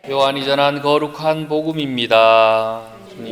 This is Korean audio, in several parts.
요한이 전한 거룩한 복음입니다.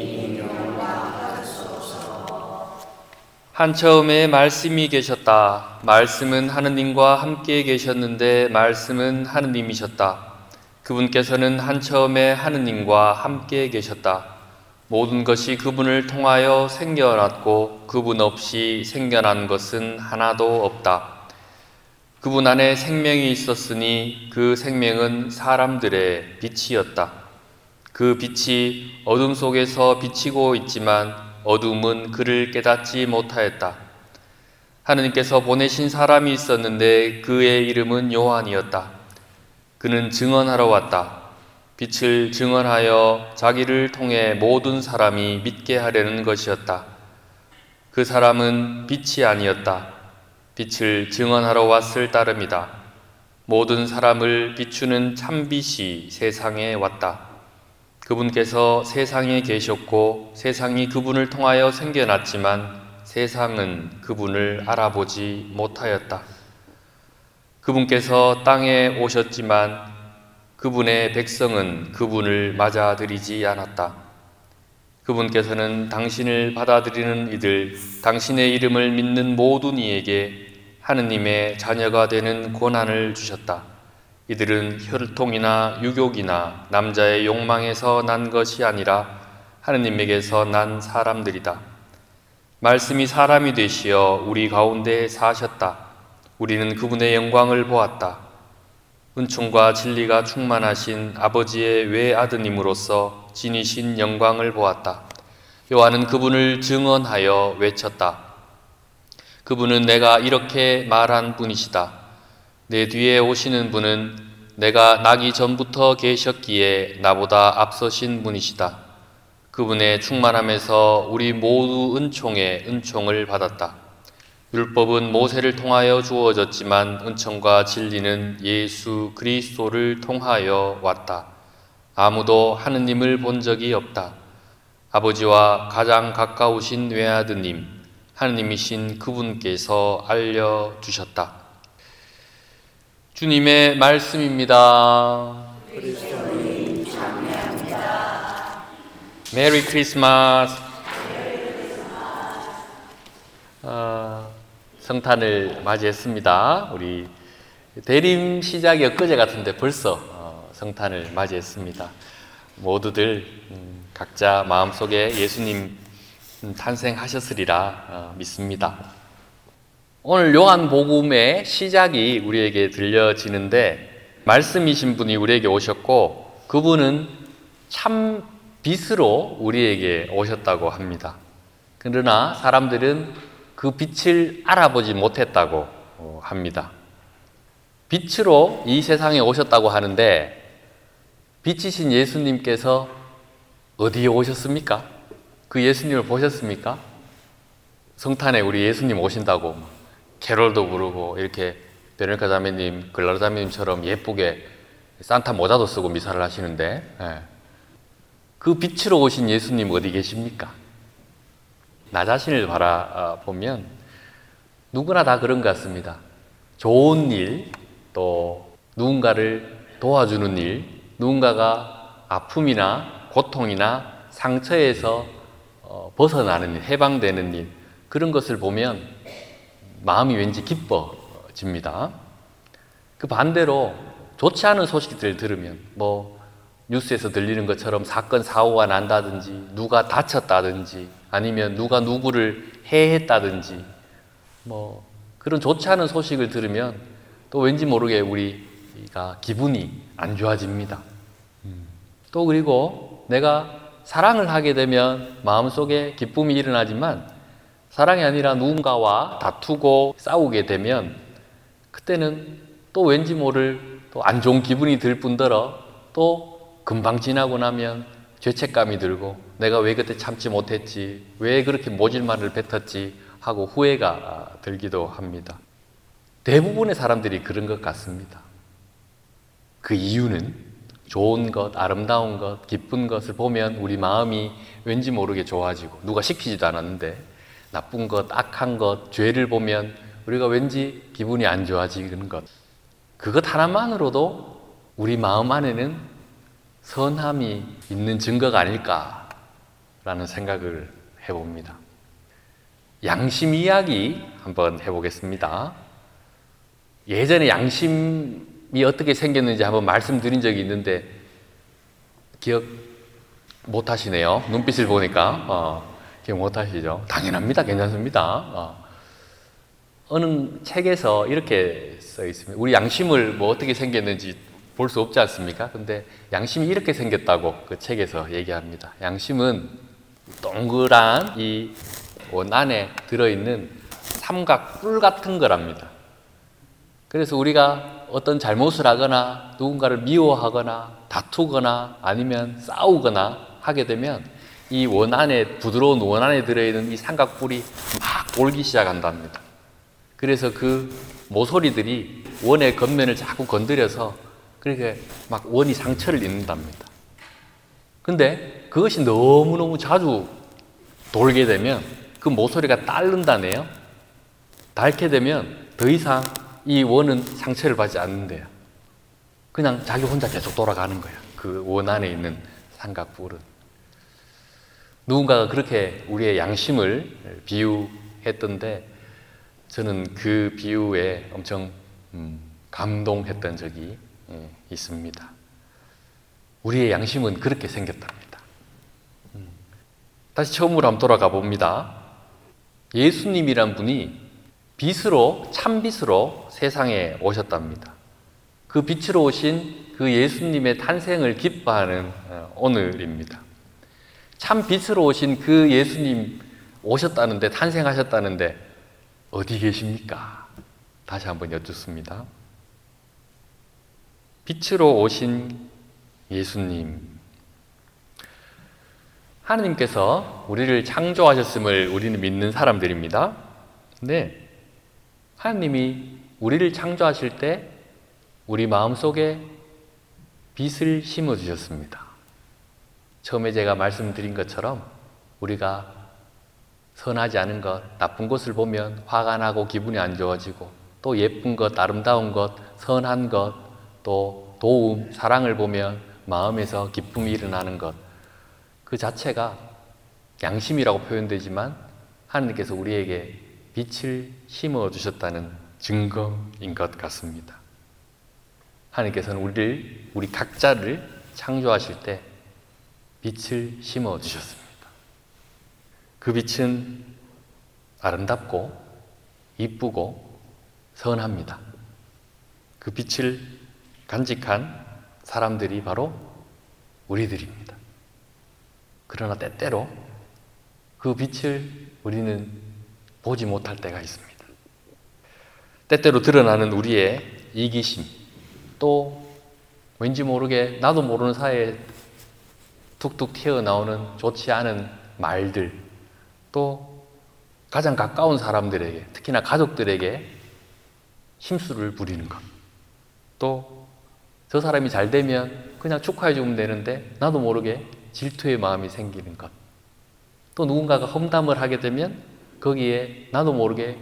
한처음에 말씀이 계셨다. 말씀은 하느님과 함께 계셨는데 말씀은 하느님이셨다. 그분께서는 한처음에 하느님과 함께 계셨다. 모든 것이 그분을 통하여 생겨났고 그분 없이 생겨난 것은 하나도 없다. 그분 안에 생명이 있었으니 그 생명은 사람들의 빛이었다. 그 빛이 어둠 속에서 비치고 있지만 어둠은 그를 깨닫지 못하였다. 하느님께서 보내신 사람이 있었는데 그의 이름은 요한이었다. 그는 증언하러 왔다. 빛을 증언하여 자기를 통해 모든 사람이 믿게 하려는 것이었다. 그 사람은 빛이 아니었다. 빛을 증언하러 왔을 따름이다. 모든 사람을 비추는 참빛이 세상에 왔다. 그분께서 세상에 계셨고 세상이 그분을 통하여 생겨났지만 세상은 그분을 알아보지 못하였다. 그분께서 땅에 오셨지만 그분의 백성은 그분을 맞아들이지 않았다. 그분께서는 당신을 받아들이는 이들, 당신의 이름을 믿는 모든 이에게 하느님의 자녀가 되는 권한을 주셨다. 이들은 혈통이나 유교이나 남자의 욕망에서 난 것이 아니라 하느님에게서 난 사람들이다. 말씀이 사람이 되시어 우리 가운데 사셨다. 우리는 그분의 영광을 보았다. 은총과 진리가 충만하신 아버지의 외아드님으로서 지니신 영광을 보았다. 요한은 그분을 증언하여 외쳤다. 그분은 내가 이렇게 말한 분이시다. 내 뒤에 오시는 분은 내가 나기 전부터 계셨기에 나보다 앞서신 분이시다. 그분의 충만함에서 우리 모두 은총에 은총을 받았다. 율법은 모세를 통하여 주어졌지만 은총과 진리는 예수 그리스도를 통하여 왔다. 아무도 하느님을 본 적이 없다. 아버지와 가장 가까우신 외아드님, 하느님이신 그분께서 알려주셨다. 주님의 말씀입니다. 그리스도님 찬양합니다. 메리 크리스마스. 성탄을 맞이했습니다. 우리 대림 시작이 엊그제 같은데 벌써 성탄을 맞이했습니다. 모두들 각자 마음속에 예수님 탄생하셨으리라 믿습니다. 오늘 요한복음의 시작이 우리에게 들려지는데 말씀이신 분이 우리에게 오셨고 그분은 참 빛으로 우리에게 오셨다고 합니다. 그러나 사람들은 그 빛을 알아보지 못했다고 합니다. 빛으로 이 세상에 오셨다고 하는데 빛이신 예수님께서 어디에 오셨습니까? 그 예수님을 보셨습니까? 성탄에 우리 예수님 오신다고 캐롤도 부르고 이렇게 베로니카 자매님, 글라라 자매님처럼 예쁘게 산타 모자도 쓰고 미사를 하시는데 그 빛으로 오신 예수님 어디 계십니까? 나 자신을 바라보면 누구나 다 그런 것 같습니다. 좋은 일, 또 누군가를 도와주는 일, 누군가가 아픔이나 고통이나 상처에서 벗어나는 일, 해방되는 일, 그런 것을 보면 마음이 왠지 기뻐집니다. 그 반대로 좋지 않은 소식들을 들으면 뉴스에서 들리는 것처럼 사건, 사고가 난다든지 누가 다쳤다든지 아니면 누가 누구를 해했다든지 그런 좋지 않은 소식을 들으면 또 왠지 모르게 우리가 기분이 안 좋아집니다. 또 그리고 내가 사랑을 하게 되면 마음속에 기쁨이 일어나지만 사랑이 아니라 누군가와 다투고 싸우게 되면 그때는 또 왠지 모를 또 안 좋은 기분이 들 뿐더러 또 금방 지나고 나면 죄책감이 들고 내가 왜 그때 참지 못했지, 왜 그렇게 모질말을 뱉었지 하고 후회가 들기도 합니다. 대부분의 사람들이 그런 것 같습니다. 그 이유는 좋은 것, 아름다운 것, 기쁜 것을 보면 우리 마음이 왠지 모르게 좋아지고 누가 시키지도 않았는데 나쁜 것, 악한 것, 죄를 보면 우리가 왠지 기분이 안 좋아지는 것, 그것 하나만으로도 우리 마음 안에는 선함이 있는 증거가 아닐까라는 생각을 해봅니다. 양심 이야기 한번 해보겠습니다. 예전에 양심이 어떻게 생겼는지 한번 말씀드린 적이 있는데 기억 못 하시네요. 눈빛을 보니까 기억 못 하시죠? 당연합니다. 괜찮습니다. 어느 책에서 이렇게 써 있습니다. 우리 양심을 뭐 어떻게 생겼는지 볼 수 없지 않습니까? 근데 양심이 이렇게 생겼다고 그 책에서 얘기합니다. 양심은 동그란 이 원 안에 들어있는 삼각 뿔 같은 거랍니다. 그래서 우리가 어떤 잘못을 하거나 누군가를 미워하거나 다투거나 아니면 싸우거나 하게 되면 이 원 안에, 부드러운 원 안에 들어있는 이 삼각뿔이 막 올기 시작한답니다. 그래서 그 모서리들이 원의 겉면을 자꾸 건드려서 그렇게 막 원이 상처를 입는답니다. 근데 그것이 너무너무 자주 돌게 되면 그 모서리가 닳는다네요. 닳게 되면 더 이상 이 원은 상처를 받지 않는데요. 그냥 자기 혼자 계속 돌아가는 거예요. 그 원 안에 있는 삼각뿔은. 누군가가 그렇게 우리의 양심을 비유했던데 저는 그 비유에 엄청 감동했던 적이 있습니다. 우리의 양심은 그렇게 생겼답니다. 다시 처음으로 한번 돌아가 봅니다. 예수님이란 분이 빛으로, 참빛으로 세상에 오셨답니다. 그 빛으로 오신 그 예수님의 탄생을 기뻐하는 오늘입니다. 참 빛으로 오신 그 예수님 오셨다는데, 탄생하셨다는데 어디 계십니까? 다시 한번 여쭙습니다. 빛으로 오신 예수님. 하느님께서 우리를 창조하셨음을 우리는 믿는 사람들입니다. 근데 하느님이 우리를 창조하실 때 우리 마음속에 빛을 심어주셨습니다. 처음에 제가 말씀드린 것처럼 우리가 선하지 않은 것, 나쁜 것을 보면 화가 나고 기분이 안 좋아지고 또 예쁜 것, 아름다운 것, 선한 것, 또 도움, 사랑을 보면 마음에서 기쁨이 일어나는 것, 그 자체가 양심이라고 표현되지만 하느님께서 우리에게 빛을 심어주셨다는 증거인 것 같습니다. 하느님께서는 우리 각자를 창조하실 때 빛을 심어주셨습니다. 그 빛은 아름답고 이쁘고 선합니다. 그 빛을 간직한 사람들이 바로 우리들입니다. 그러나 때때로 그 빛을 우리는 보지 못할 때가 있습니다. 때때로 드러나는 우리의 이기심, 또 왠지 모르게 나도 모르는 사이에 툭툭 튀어나오는 좋지 않은 말들, 또 가장 가까운 사람들에게, 특히나 가족들에게 심술을 부리는 것, 또 저 사람이 잘 되면 그냥 축하해 주면 되는데 나도 모르게 질투의 마음이 생기는 것, 또 누군가가 험담을 하게 되면 거기에 나도 모르게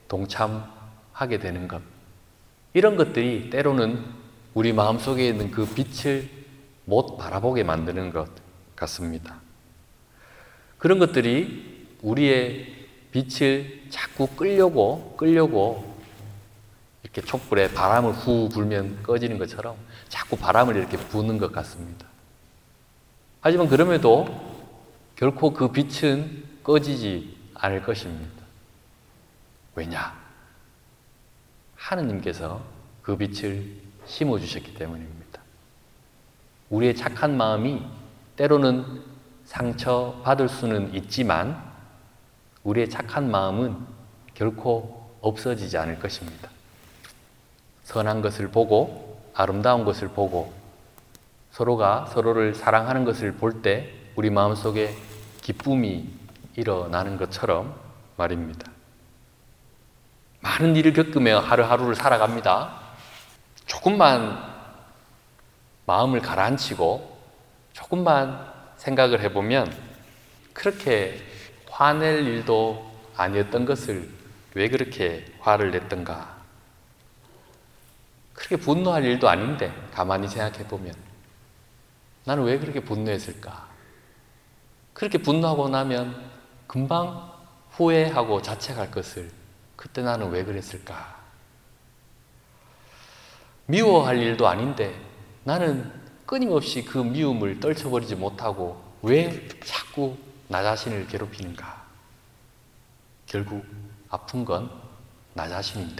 동참하게 되는 것, 이런 것들이 때로는 우리 마음속에 있는 그 빛을 못 바라보게 만드는 것 같습니다. 그런 것들이 우리의 빛을 자꾸 끌려고 이렇게 촛불에 바람을 후 불면 꺼지는 것처럼 자꾸 바람을 이렇게 부는 것 같습니다. 하지만 그럼에도 결코 그 빛은 꺼지지 않을 것입니다. 왜냐? 하느님께서 그 빛을 심어주셨기 때문입니다. 우리의 착한 마음이 때로는 상처받을 수는 있지만 우리의 착한 마음은 결코 없어지지 않을 것입니다. 선한 것을 보고 아름다운 것을 보고 서로가 서로를 사랑하는 것을 볼 때 우리 마음속에 기쁨이 일어나는 것처럼 말입니다. 많은 일을 겪으며 하루하루를 살아갑니다. 조금만 마음을 가라앉히고 조금만 생각을 해보면 그렇게 화낼 일도 아니었던 것을 왜 그렇게 화를 냈던가? 그렇게 분노할 일도 아닌데 가만히 생각해보면 나는 왜 그렇게 분노했을까? 그렇게 분노하고 나면 금방 후회하고 자책할 것을 그때 나는 왜 그랬을까? 미워할 일도 아닌데 나는 끊임없이 그 미움을 떨쳐버리지 못하고 왜 자꾸 나 자신을 괴롭히는가? 결국 아픈 건 나 자신인데.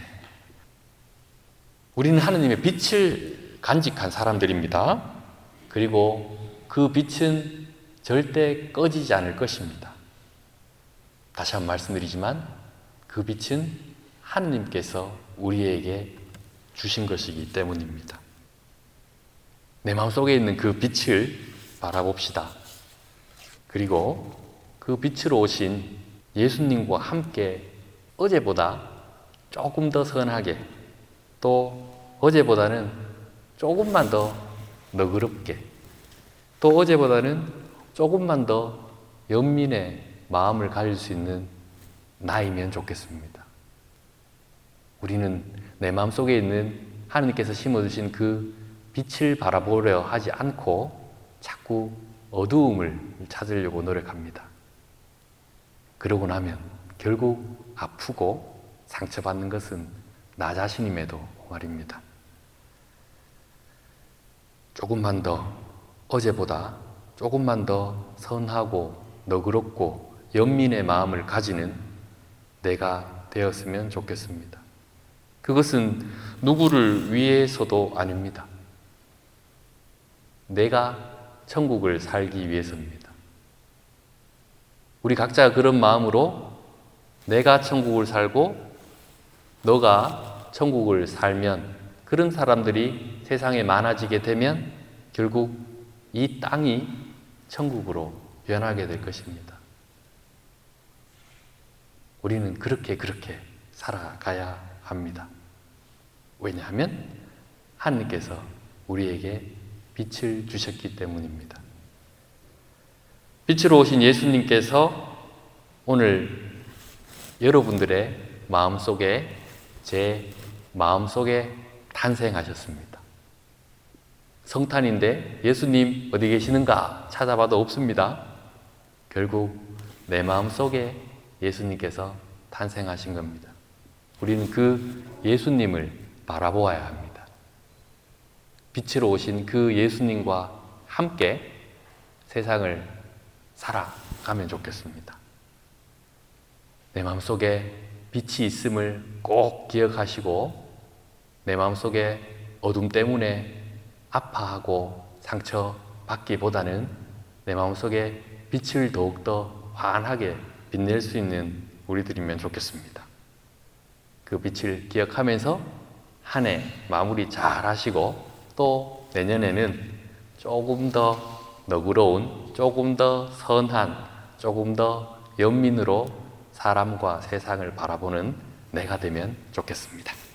우리는 하느님의 빛을 간직한 사람들입니다. 그리고 그 빛은 절대 꺼지지 않을 것입니다. 다시 한번 말씀드리지만 그 빛은 하느님께서 우리에게 주신 것이기 때문입니다. 내 마음속에 있는 그 빛을 바라봅시다. 그리고 그 빛으로 오신 예수님과 함께 어제보다 조금 더 선하게, 또 어제보다는 조금만 더 너그럽게, 또 어제보다는 조금만 더 연민의 마음을 가질 수 있는 나이면 좋겠습니다. 우리는 내 마음속에 있는 하나님께서 심어주신 그 빛을 바라보려 하지 않고 자꾸 어두움을 찾으려고 노력합니다. 그러고 나면 결국 아프고 상처받는 것은 나 자신임에도 말입니다. 조금만 더 어제보다 조금만 더 선하고 너그럽고 연민의 마음을 가지는 내가 되었으면 좋겠습니다. 그것은 누구를 위해서도 아닙니다. 내가 천국을 살기 위해서입니다. 우리 각자 그런 마음으로 내가 천국을 살고 너가 천국을 살면, 그런 사람들이 세상에 많아지게 되면 결국 이 땅이 천국으로 변하게 될 것입니다. 우리는 그렇게 살아가야 합니다. 왜냐하면 하느님께서 우리에게 빛을 주셨기 때문입니다. 빛으로 오신 예수님께서 오늘 여러분들의 마음속에, 제 마음속에 탄생하셨습니다. 성탄인데 예수님 어디 계시는가 찾아봐도 없습니다. 결국 내 마음속에 예수님께서 탄생하신 겁니다. 우리는 그 예수님을 바라보아야 합니다. 빛으로 오신 그 예수님과 함께 세상을 살아가면 좋겠습니다. 내 마음속에 빛이 있음을 꼭 기억하시고, 내 마음속에 어둠 때문에 아파하고 상처받기보다는 내 마음속에 빛을 더욱더 환하게 빛낼 수 있는 우리들이면 좋겠습니다. 그 빛을 기억하면서 한 해 마무리 잘 하시고, 또 내년에는 조금 더 너그러운, 조금 더 선한, 조금 더 연민으로 사람과 세상을 바라보는 내가 되면 좋겠습니다.